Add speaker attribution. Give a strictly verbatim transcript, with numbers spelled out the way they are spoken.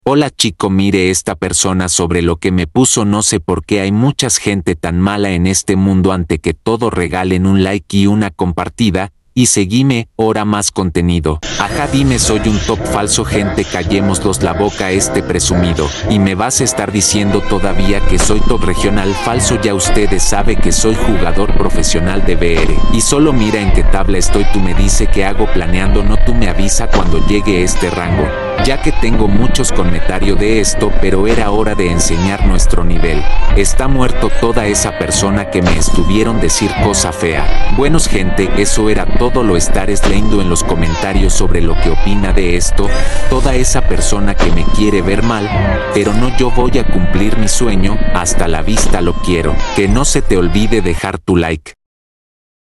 Speaker 1: Hola chico, mire esta persona sobre lo que me puso, no sé por qué hay mucha gente tan mala en este mundo. Ante que todo regalen un like y una compartida, y seguime, ora más contenido. Ajá, dime, soy un top falso, gente, callémoslos la boca este presumido. Y me vas a estar diciendo todavía que soy top regional falso, ya ustedes sabe que soy jugador profesional de V R. Y solo mira en qué tabla estoy, tú me dice que hago planeando, no tú me avisa cuando llegue este rango. Ya que tengo muchos comentarios de esto, pero era hora de enseñar nuestro nivel. Está muerto toda esa persona que me estuvieron decir cosa fea. Buenos gente, eso era todo, lo estares leyendo en los comentarios sobre lo que opina de esto. Toda esa persona que me quiere ver mal, pero no, yo voy a cumplir mi sueño. Hasta la vista, lo quiero. Que no se te olvide dejar tu like.